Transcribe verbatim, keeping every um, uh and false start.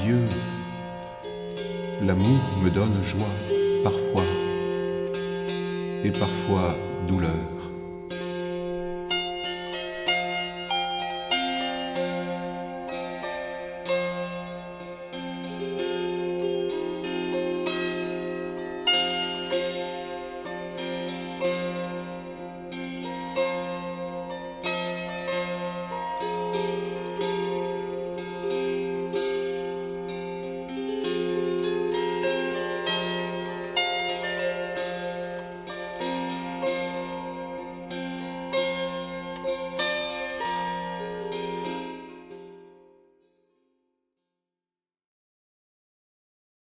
Dieu, l'amour me donne joie parfois, et parfois douleur.